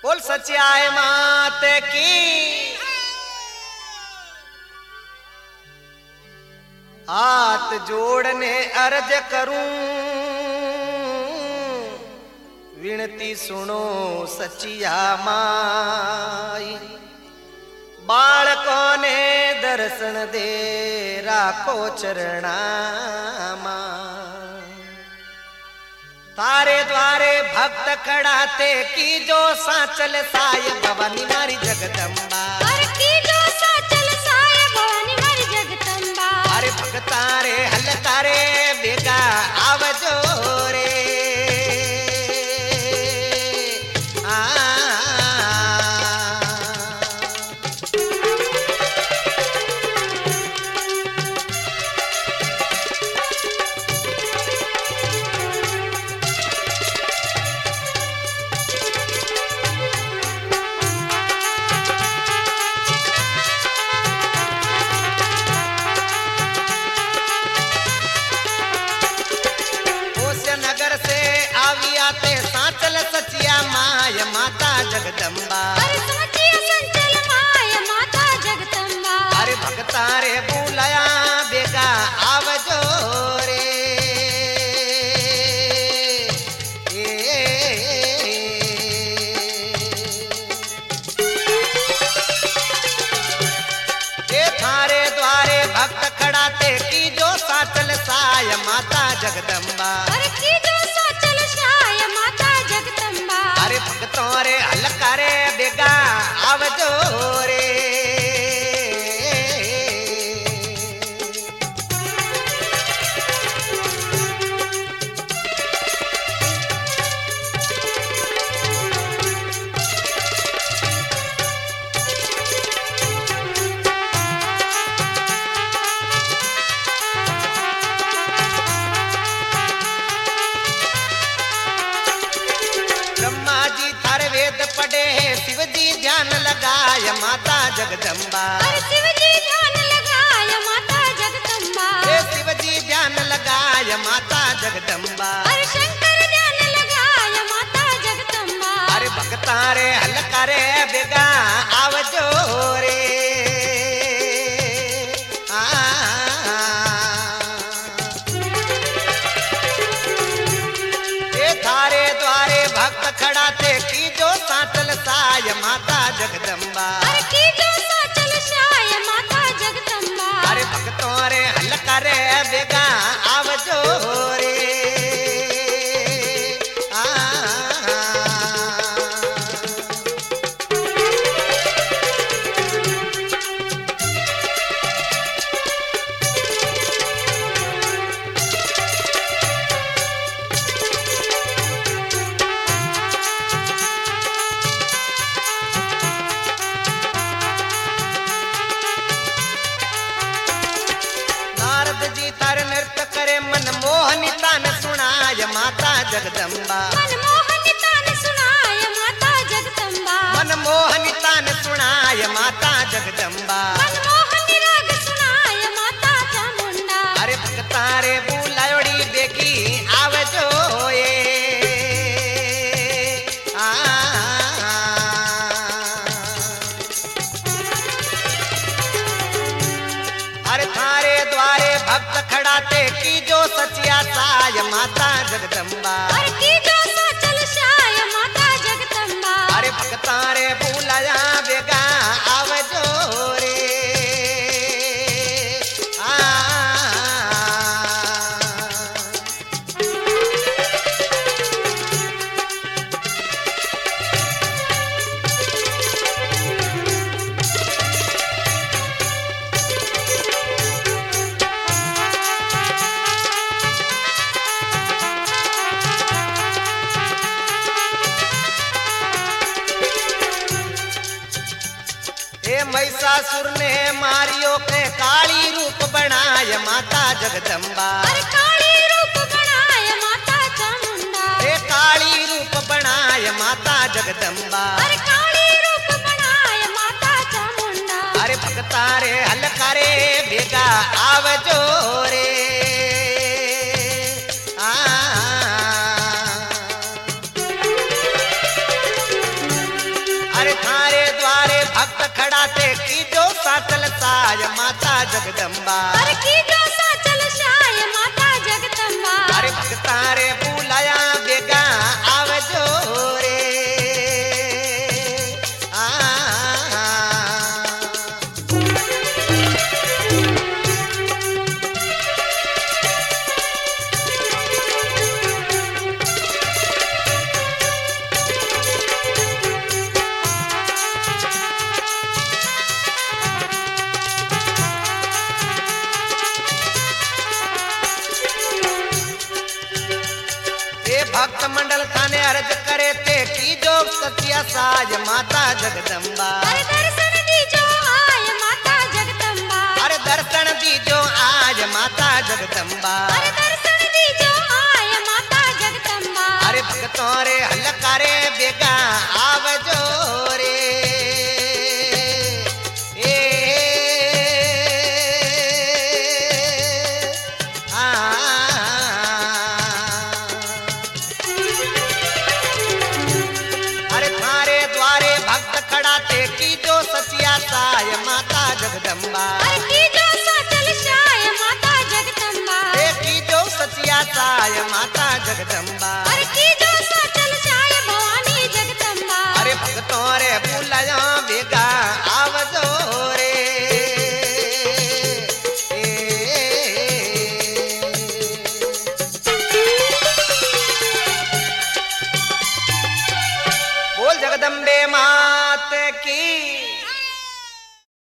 बोल सच्चाई मात की। हाथ जोड़ने अर्ज करूं, विनती सुनो सचिया माई। बालकों ने दर्शन दे राखो चरणा तारे द्वारे भक्त खड़ाते की जो साचल साय भवानी मारी जगदम्बा। अरे की जो साचल साय भवानी मारी जगदम्बा। अरे भक्तारे हल तारे बेगा आवजो रे। माता जगदम्बा। अरे सचिया संचल माय माता जगदम्बा। अरे भक्तारे बुलाया बेगा आवजो रे। ए थारे द्वारे भक्त खड़ाते की जो साचल साय माता जगदम्बा। अरे की जो साचल साय माता जगदम्बा। अरे भक्तों रे हल्का रे बेगा आवजो रे। पड़े है शिव जी ध्यान लगाय माता जगदम्बा। अरे शिव जी ध्यान लगाय माता जगदम्बा। अरे शिव जी ध्यान लगाय माता जगदम्बा। अरे शंकर ध्यान लगाय माता जगदम्बा। अरे भक्तारे हल्का रे बेगा आवजो रे। थारे द्वारे भक्त खड़ाते की जो साचल साय माता जगदम्बा। अरे की जो साचल साय माता जगदम्बा। अरे भक्तों रे हल्का रे बेगा आवजो रे। मनमोहनी तान सुनाय माता जगदम्बा। मनमोहनी तान सुनाय माता जगदम्बा। मनमोहनी तान सुनाय माता जगदम्बा। मनमोहनी राग सुनाय माता चामुंडा। अरे भक्तारे बुलायोड़ी बेगी आवजो ये। अरे थारे द्वारे भक्त खड़ाते की जो सचिया साय माता जगदम्बा। अरे की जो साचल साय माता जगदम्बा। अरे भक्तारे बुलाया बेगा आवजो रे। महिषासुर ने मारियो के काली रूप बनाय माता जगदम्बा। अरे काली रूप बनाय माता चामुंडा। ए काली रूप बनाय माता जगदम्बा। अरे काली रूप बनाय माता चामुंडा। अरे भक्तारे हल्का रे बेगा आवजो रे। जगदम्बा अरे की जो साचल शाय माता जगदम्बा अरे भक्ता रे बुलाया बेगा आवजो रे भक्त मंडल थाने अर्ज करे थे की जो सचिया साज माता जगदम्बा अरे दर्शन दीजो आय माता जगदम्बा अरे दर्शन दीजो आज माता जगदम्बा अरे दर्शन दीजो आय माता जगदम्बा अरे भक्तों रे हलकारे बेगा आवजो रे ए अरे थारे द्वारे भक्त खड़ा थे की जो सचिया साय माता जगदम्बा अरे की जो साचल शाय माता जगदम्बा की जो सचिया साय माता जगदम्बा